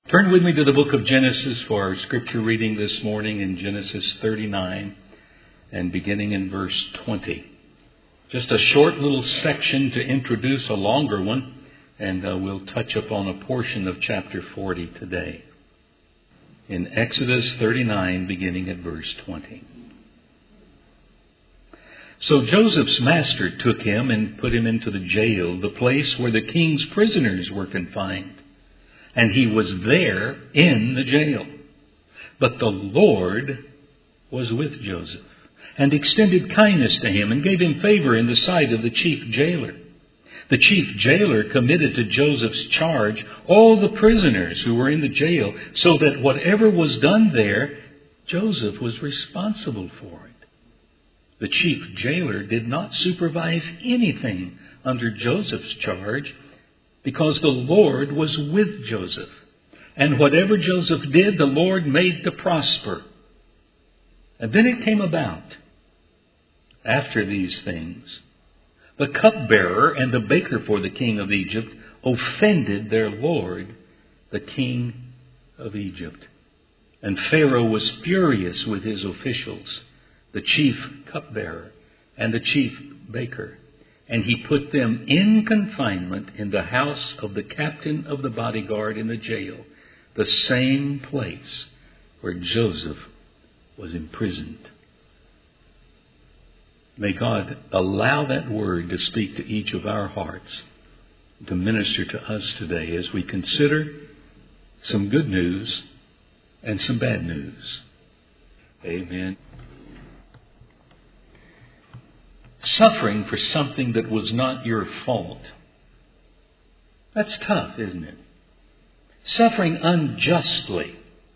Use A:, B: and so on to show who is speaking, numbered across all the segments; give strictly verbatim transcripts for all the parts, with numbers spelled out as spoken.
A: Turn with me to the book of Genesis for our scripture reading this morning in Genesis thirty-nine and beginning in verse twenty. Just a short little section to introduce a longer one, and uh, we'll touch upon a portion of chapter forty today. In Exodus thirty-nine, beginning at verse twenty. So Joseph's master took him and put him into the jail, the place where the king's prisoners were confined. And he was there in the jail. But the Lord was with Joseph and extended kindness to him and gave him favor in the sight of the chief jailer. The chief jailer committed to Joseph's charge all the prisoners who were in the jail, so that whatever was done there, Joseph was responsible for it. The chief jailer did not supervise anything under Joseph's charge, because the Lord was with Joseph. And whatever Joseph did, the Lord made to prosper. And then it came about, after these things, the cupbearer and the baker for the king of Egypt offended their Lord, the king of Egypt. And Pharaoh was furious with his officials, the chief cupbearer and the chief baker. And he put them in confinement in the house of the captain of the bodyguard in the jail, the same place where Joseph was imprisoned. May God allow that word to speak to each of our hearts, to minister to us today as we consider some good news and some bad news. Amen. Suffering for something that was not your fault. That's tough, isn't it? Suffering unjustly.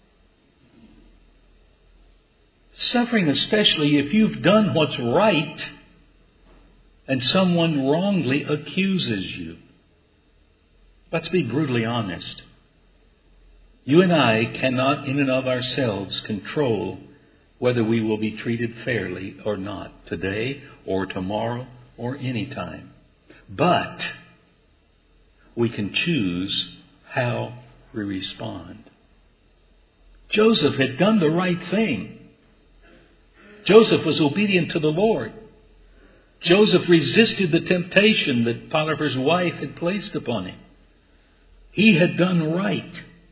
A: Suffering especially if you've done what's right and someone wrongly accuses you. Let's be brutally honest. You and I cannot in and of ourselves control whether we will be treated fairly or not, today or tomorrow or any time. But we can choose how we respond. Joseph had done the right thing. Joseph was obedient to the Lord. Joseph resisted the temptation that Potiphar's wife had placed upon him. He had done right.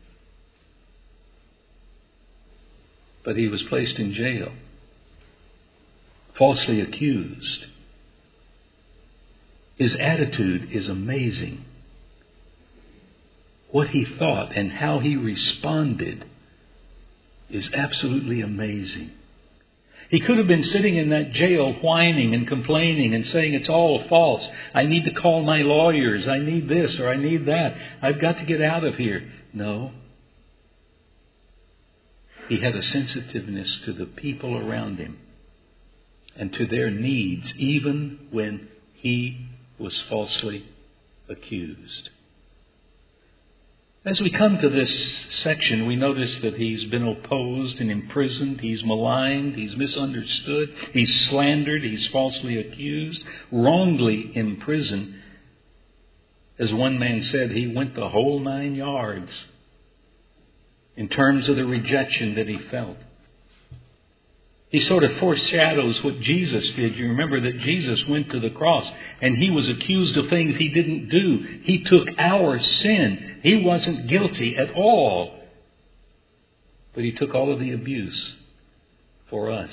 A: But he was placed in jail, falsely accused. His attitude is amazing. What he thought and how he responded is absolutely amazing. He could have been sitting in that jail whining and complaining and saying it's all false. I need to call my lawyers. I need this or I need that. I've got to get out of here. No. He had a sensitiveness to the people around him and to their needs, even when he was falsely accused. As we come to this section, we notice that he's been opposed and imprisoned. He's maligned. He's misunderstood. He's slandered. He's falsely accused, wrongly imprisoned. As one man said, he went the whole nine yards in terms of the rejection that he felt. He sort of foreshadows what Jesus did. You remember that Jesus went to the cross and he was accused of things he didn't do. He took our sin. He wasn't guilty at all. But he took all of the abuse for us.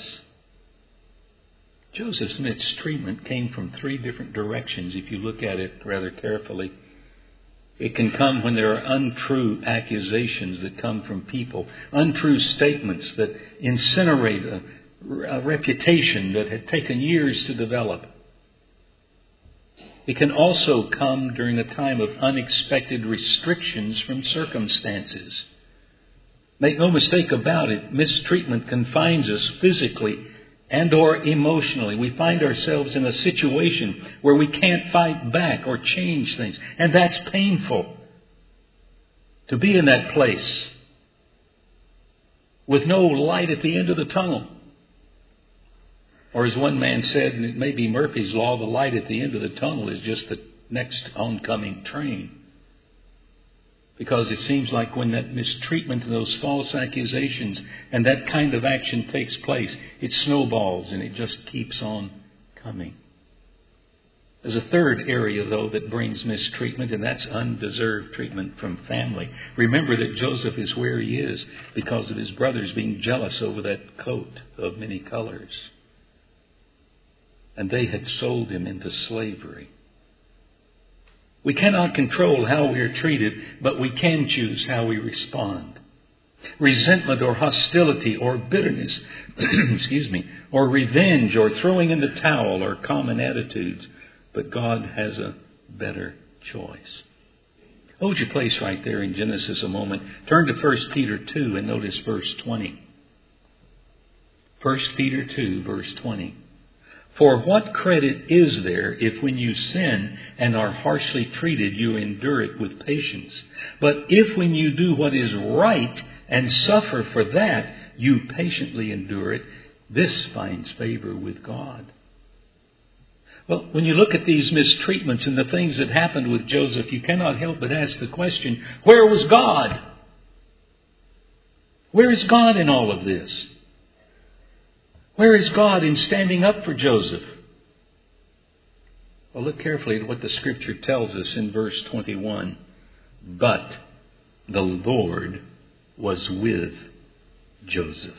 A: Joseph Smith's treatment came from three different directions if you look at it rather carefully. It can come when there are untrue accusations that come from people, untrue statements that incinerate a, a reputation that had taken years to develop. It can also come during a time of unexpected restrictions from circumstances. Make no mistake about it, mistreatment confines us physically and or emotionally. We find ourselves in a situation where we can't fight back or change things. And that's painful. To be in that place with no light at the end of the tunnel. Or as one man said, and it may be Murphy's Law, the light at the end of the tunnel is just the next oncoming train. Because it seems like when that mistreatment and those false accusations and that kind of action takes place, it snowballs and it just keeps on coming. There's a third area, though, that brings mistreatment, and that's undeserved treatment from family. Remember that Joseph is where he is because of his brothers being jealous over that coat of many colors. And they had sold him into slavery. We cannot control how we are treated, but we can choose how we respond. Resentment or hostility or bitterness, excuse me, or revenge or throwing in the towel are common attitudes. But God has a better choice. Hold your place right there in Genesis a moment. Turn to First Peter two and notice verse twenty. First Peter two, verse twenty. For what credit is there if when you sin and are harshly treated, you endure it with patience? But if when you do what is right and suffer for that, you patiently endure it, this finds favor with God. Well, when you look at these mistreatments and the things that happened with Joseph, you cannot help but ask the question, where was God? Where is God in all of this? Where is God in standing up for Joseph? Well, look carefully at what the Scripture tells us in verse twenty-one. But the Lord was with Joseph.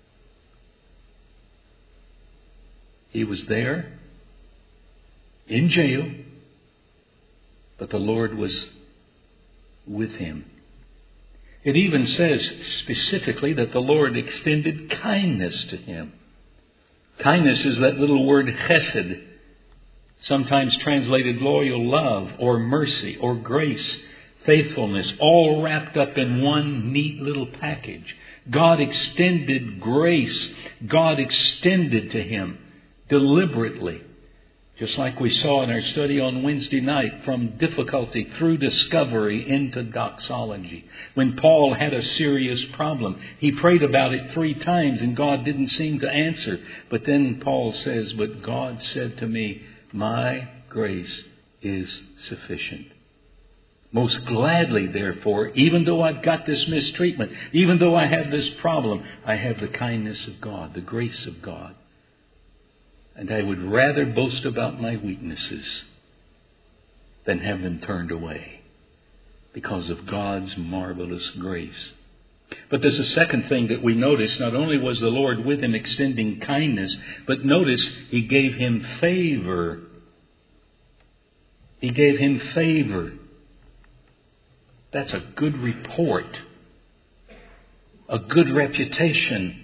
A: He was there in jail, but the Lord was with him. It even says specifically that the Lord extended kindness to him. Kindness is that little word chesed, sometimes translated loyal love or mercy or grace, faithfulness, all wrapped up in one neat little package. God extended grace. God extended to him deliberately. Just like we saw in our study on Wednesday night, from difficulty through discovery into doxology. When Paul had a serious problem, he prayed about it three times and God didn't seem to answer. But then Paul says, but God said to me, my grace is sufficient. Most gladly, therefore, even though I've got this mistreatment, even though I have this problem, I have the kindness of God, the grace of God. And I would rather boast about my weaknesses than have them turned away because of God's marvelous grace. But there's a second thing that we notice. Not only was the Lord with him extending kindness, but notice he gave him favor. He gave him favor. That's a good report. A good reputation.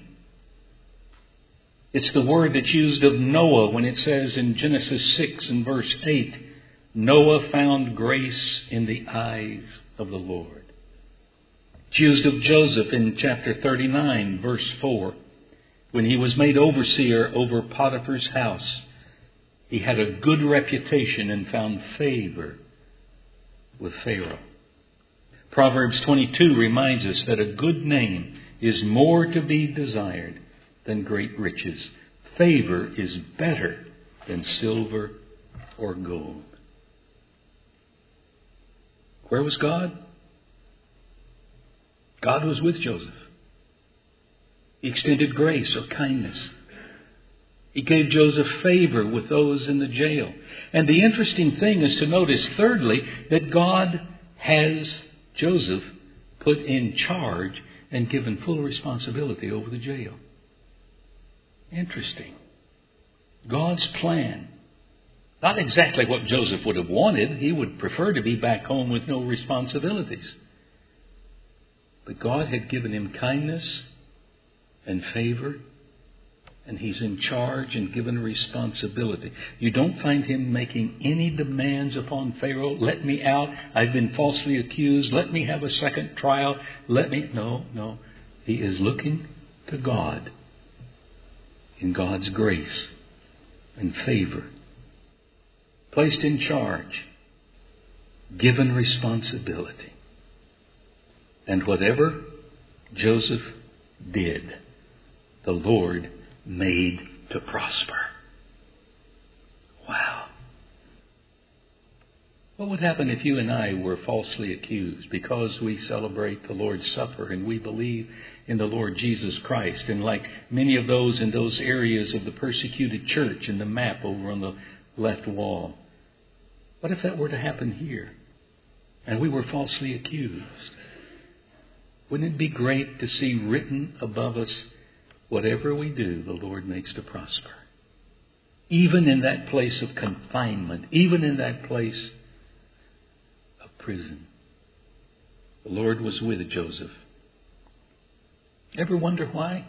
A: It's the word that's used of Noah when it says in Genesis six and verse eight, Noah found grace in the eyes of the Lord. It's used of Joseph in chapter thirty-nine, verse four, when he was made overseer over Potiphar's house. He had a good reputation and found favor with Pharaoh. Proverbs twenty-two reminds us that a good name is more to be desired than great riches. Favor is better than silver or gold. Where was God? God was with Joseph. He extended grace or kindness. He gave Joseph favor with those in the jail. And the interesting thing is to notice, thirdly, that God has Joseph put in charge and given full responsibility over the jail. Interesting. God's plan. Not exactly what Joseph would have wanted. He would prefer to be back home with no responsibilities. But God had given him kindness and favor, and he's in charge and given responsibility. You don't find him making any demands upon Pharaoh. Let me out. I've been falsely accused. Let me have a second trial. Let me... No, no. He is looking to God in God's grace and favor. Placed in charge. Given responsibility. And whatever Joseph did, the Lord made to prosper. Wow. What would happen if you and I were falsely accused because we celebrate the Lord's Supper and we believe in the Lord Jesus Christ? And like many of those in those areas of the persecuted church in the map over on the left wall, what if that were to happen here and we were falsely accused? Wouldn't it be great to see written above us, whatever we do, the Lord makes to prosper? Even in that place of confinement, even in that place of prison, the Lord was with Joseph. Ever wonder why?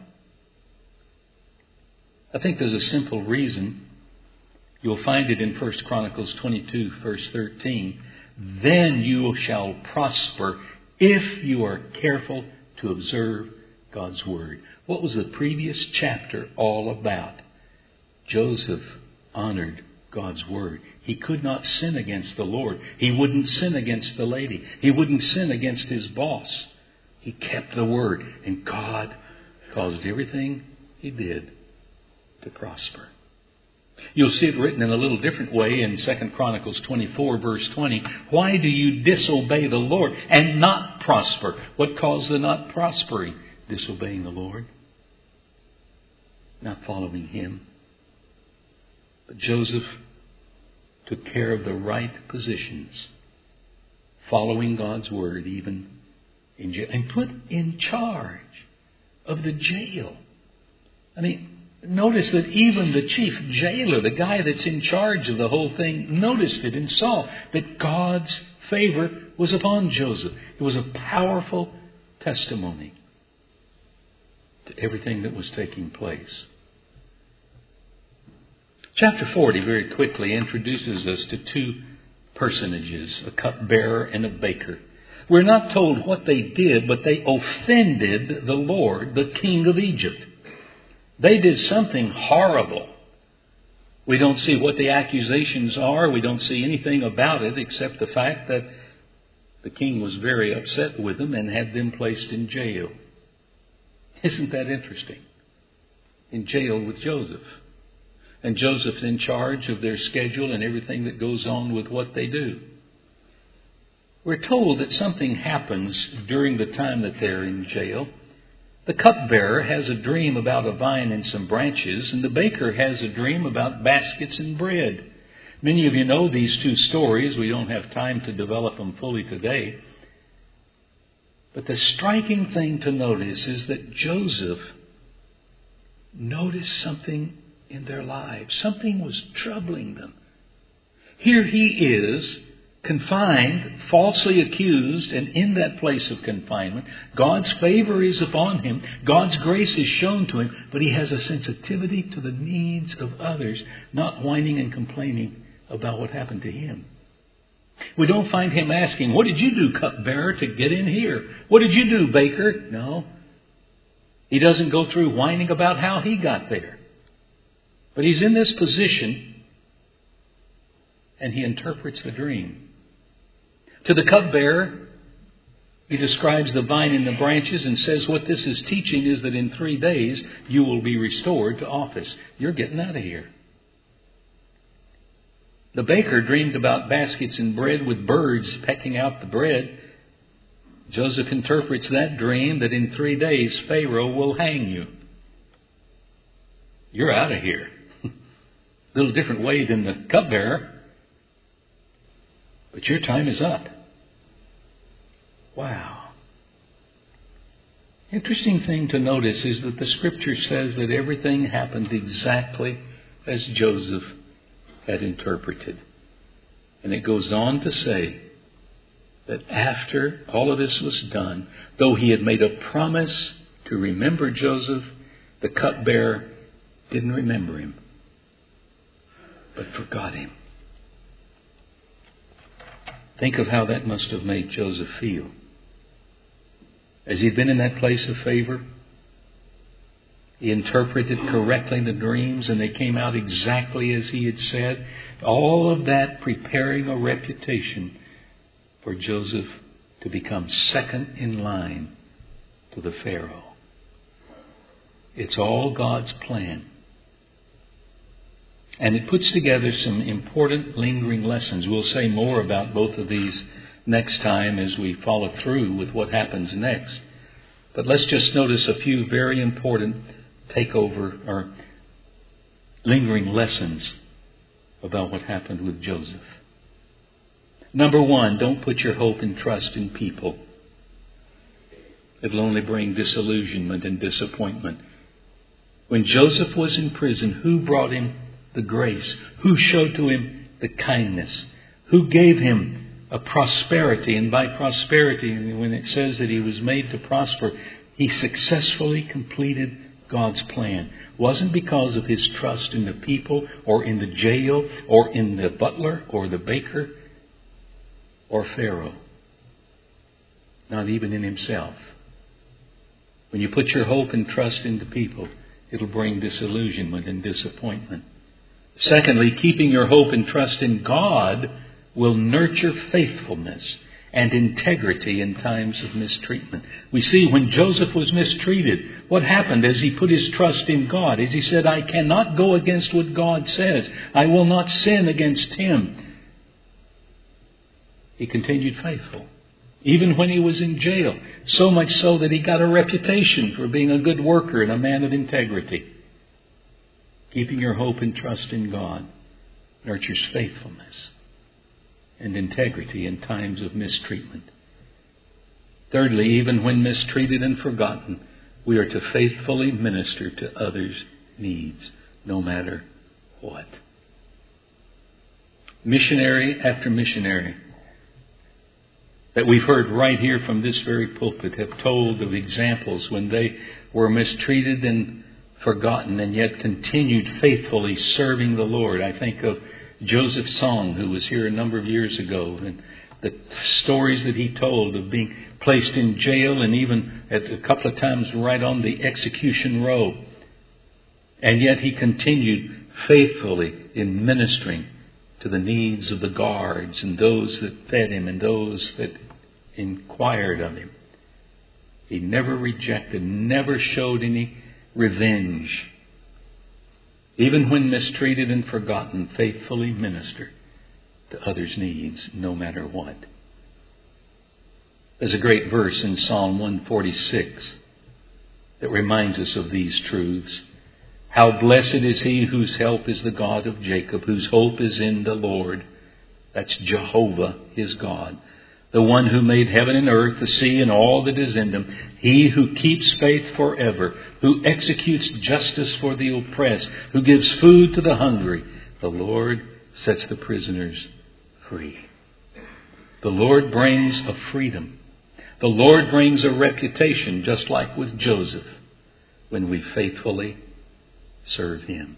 A: I think there's a simple reason. You'll find it in First Chronicles twenty-two, verse thirteen. Then you shall prosper if you are careful to observe God's Word. What was the previous chapter all about? Joseph honored God's Word. He could not sin against the Lord. He wouldn't sin against the lady. He wouldn't sin against his boss. He kept the Word. And God caused everything he did to prosper. You'll see it written in a little different way in Second Chronicles twenty-four, verse twenty. Why do you disobey the Lord and not prosper? What caused the not prospering? Disobeying the Lord. Not following Him. But Joseph took care of the right positions, following God's Word even in jail, and put in charge of the jail. I mean, notice that even the chief jailer, the guy that's in charge of the whole thing, noticed it and saw that God's favor was upon Joseph. It was a powerful testimony to everything that was taking place. Chapter forty very quickly introduces us to two personages, a cupbearer and a baker. We're not told what they did, but they offended the Lord, the king of Egypt. They did something horrible. We don't see what the accusations are. We don't see anything about it except the fact that the king was very upset with them and had them placed in jail. Isn't that interesting? In jail with Joseph. And Joseph's in charge of their schedule and everything that goes on with what they do. We're told that something happens during the time that they're in jail. The cupbearer has a dream about a vine and some branches, and the baker has a dream about baskets and bread. Many of you know these two stories. We don't have time to develop them fully today. But the striking thing to notice is that Joseph noticed something in their lives. Something was troubling them. Here he is, confined, falsely accused, and in that place of confinement. God's favor is upon him. God's grace is shown to him, but he has a sensitivity to the needs of others, not whining and complaining about what happened to him. We don't find him asking, what did you do, cupbearer, to get in here? What did you do, baker? No. He doesn't go through whining about how he got there. But he's in this position, and he interprets the dream. To the cupbearer, he describes the vine and the branches and says what this is teaching is that in three days you will be restored to office. You're getting out of here. The baker dreamed about baskets and bread with birds pecking out the bread. Joseph interprets that dream that in three days Pharaoh will hang you. You're out of here. A little different way than the cupbearer. But your time is up. Wow. Interesting thing to notice is that the Scripture says that everything happened exactly as Joseph had interpreted. And it goes on to say that after all of this was done, though he had made a promise to remember Joseph, the cupbearer didn't remember him, but forgot him. Think of how that must have made Joseph feel. As he'd been in that place of favor, he interpreted correctly the dreams and they came out exactly as he had said. All of that preparing a reputation for Joseph to become second in line to the Pharaoh. It's all God's plan. And it puts together some important lingering lessons. We'll say more about both of these next time as we follow through with what happens next. But let's just notice a few very important takeover or lingering lessons about what happened with Joseph. Number one, don't put your hope and trust in people. It'll only bring disillusionment and disappointment. When Joseph was in prison, who brought him the grace? Who showed to him the kindness? Who gave him a prosperity? And by prosperity, when it says that he was made to prosper, he successfully completed God's plan. It wasn't because of his trust in the people or in the jail or in the butler or the baker or Pharaoh. Not even in himself. When you put your hope and trust into people, it'll bring disillusionment and disappointment. Secondly, keeping your hope and trust in God will nurture faithfulness and integrity in times of mistreatment. We see when Joseph was mistreated, what happened as he put his trust in God? As he said, I cannot go against what God says. I will not sin against Him. He continued faithful. Even when he was in jail. So much so that he got a reputation for being a good worker and a man of integrity. Keeping your hope and trust in God nurtures faithfulness and integrity in times of mistreatment. Thirdly, even when mistreated and forgotten, we are to faithfully minister to others' needs, no matter what. Missionary after missionary that we've heard right here from this very pulpit have told of examples when they were mistreated and forgotten and yet continued faithfully serving the Lord. I think of Joseph Song, who was here a number of years ago, and the stories that he told of being placed in jail and even at a couple of times right on the execution row. And yet he continued faithfully in ministering to the needs of the guards and those that fed him and those that inquired of him. He never rejected, never showed any revenge. Even when mistreated and forgotten, faithfully ministered to others' needs, no matter what. There's a great verse in Psalm one forty-six that reminds us of these truths. How blessed is he whose help is the God of Jacob, whose hope is in the Lord. That's Jehovah, his God. The one who made heaven and earth, the sea and all that is in them. He who keeps faith forever, who executes justice for the oppressed, who gives food to the hungry. The Lord sets the prisoners free. The Lord brings a freedom. The Lord brings a reputation, just like with Joseph, when we faithfully serve Him.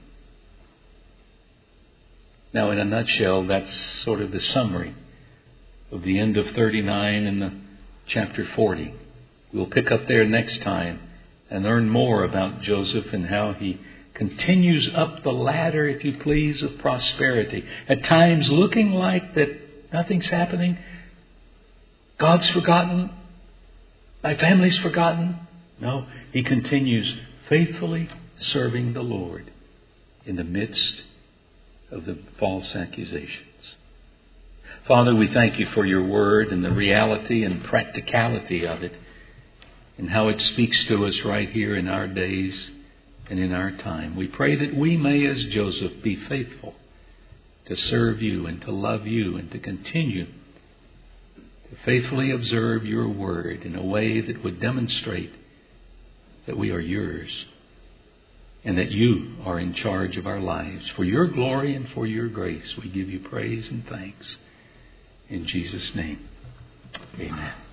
A: Now, in a nutshell, that's sort of the summary of the end of thirty-nine and the chapter forty. We'll pick up there next time and learn more about Joseph and how he continues up the ladder, if you please, of prosperity. At times looking like that nothing's happening. God's forgotten. My family's forgotten. No, he continues faithfully serving the Lord in the midst of the false accusations. Father, we thank you for your word and the reality and practicality of it and how it speaks to us right here in our days and in our time. We pray that we may, as Joseph, be faithful to serve you and to love you and to continue to faithfully observe your word in a way that would demonstrate that we are yours and that you are in charge of our lives. For your glory and for your grace, we give you praise and thanks. In Jesus' name, amen.